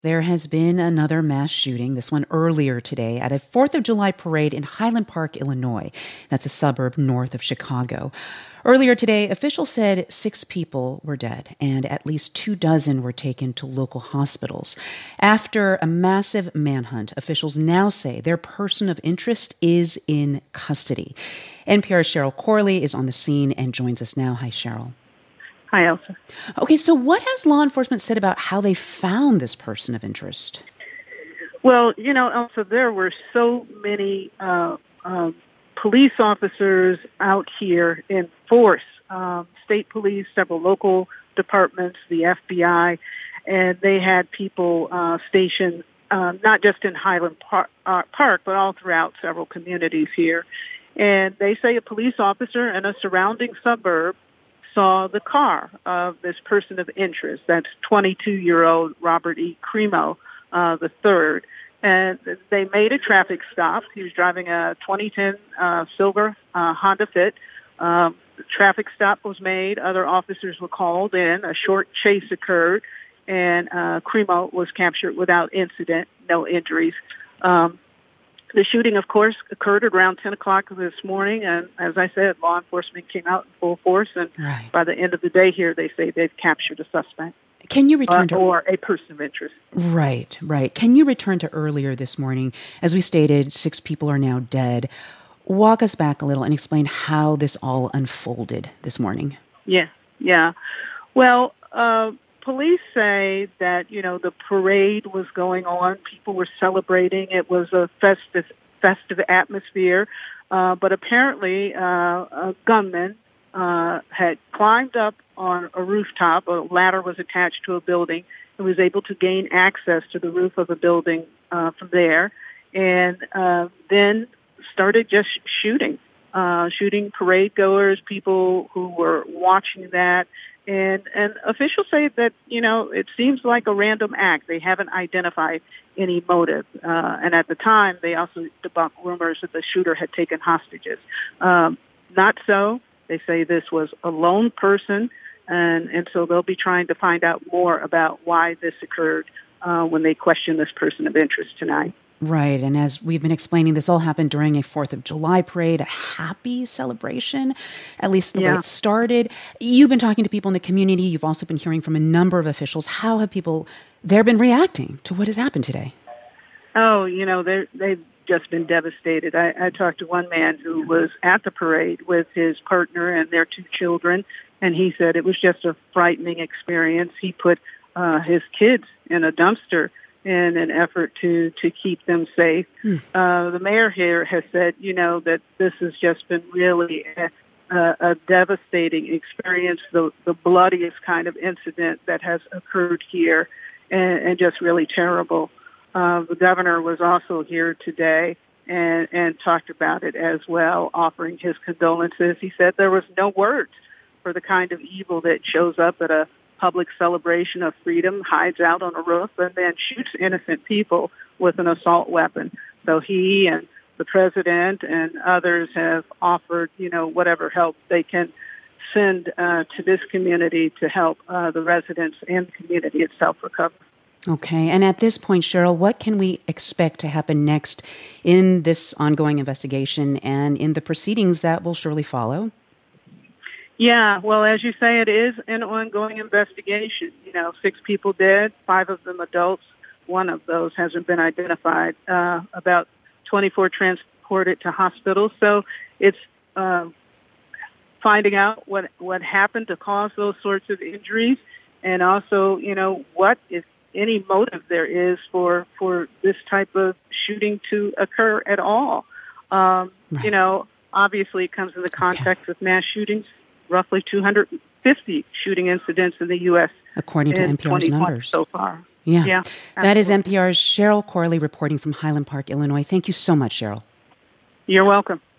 There has been another mass shooting, this one earlier today, at a 4th of July parade in Highland Park, Illinois. That's a suburb north of Chicago. Earlier today, officials said 6 people were dead and at least 24 were taken to local hospitals. After a massive manhunt, officials now say their person of interest is in custody. NPR's Cheryl Corley is on the scene and joins us now. Hi, Cheryl. Hi, Elsa. Okay, so what has law enforcement said about how they found this person of interest? Well, Elsa, there were so many police officers out here in force, state police, several local departments, the FBI, and they had people stationed not just in Highland Park, but all throughout several communities here. And they say a police officer in a surrounding suburb saw the car of this person of interest. That's 22-year-old Robert E. Crimo III. And they made a traffic stop. He was driving a 2010 silver Honda Fit. The traffic stop was made. Other officers were called in. A short chase occurred, and Crimo was captured without incident, no injuries. The shooting, of course, occurred around 10 o'clock this morning, and as I said, law enforcement came out in full force, and by the end of the day here, they say they've captured a suspect. Can you return or a person of interest. Right. Can you return to earlier this morning? As we stated, 6 people are now dead. Walk us back a little and explain how this all unfolded this morning. Yeah. Well, police say that, the parade was going on. People were celebrating. It was a festive atmosphere. But apparently a gunman had climbed up on a rooftop. A ladder was attached to a building and was able to gain access to the roof of a building from there. And then started just shooting parade goers, people who were watching that. And officials say that, it seems like a random act. They haven't identified any motive. And at the time, they also debunked rumors that the shooter had taken hostages. Not so. They say this was a lone person, and so they'll be trying to find out more about why this occurred when they question this person of interest tonight. Right, and as we've been explaining, this all happened during a 4th of July parade, a happy celebration, at least the way it started. You've been talking to people in the community. You've also been hearing from a number of officials. How have people there been reacting to what has happened today? Oh, they've just been devastated. I talked to one man who was at the parade with his partner and their 2 children, and he said it was just a frightening experience. He put his kids in a dumpster in an effort to keep them safe. The mayor here has said, that this has just been really a devastating experience, the bloodiest kind of incident that has occurred here, and just really terrible. The governor was also here today and talked about it as well, offering his condolences. He said there was no words for the kind of evil that shows up at a public celebration of freedom, hides out on a roof, and then shoots innocent people with an assault weapon. So he and the president and others have offered, whatever help they can send to this community to help the residents and the community itself recover. Okay, and at this point, Cheryl, what can we expect to happen next in this ongoing investigation and in the proceedings that will surely follow? Yeah, well, as you say, it is an ongoing investigation. 6 people dead, 5 of them adults. One of those hasn't been identified. About 24 transported to hospitals. So it's finding out what happened to cause those sorts of injuries, and also, what, if any, motive there is for this type of shooting to occur at all. Obviously it comes in the context of mass shootings. Roughly 250 shooting incidents in the U.S. according to NPR's numbers so far. Yeah, that is NPR's Cheryl Corley reporting from Highland Park, Illinois. Thank you so much, Cheryl. You're welcome.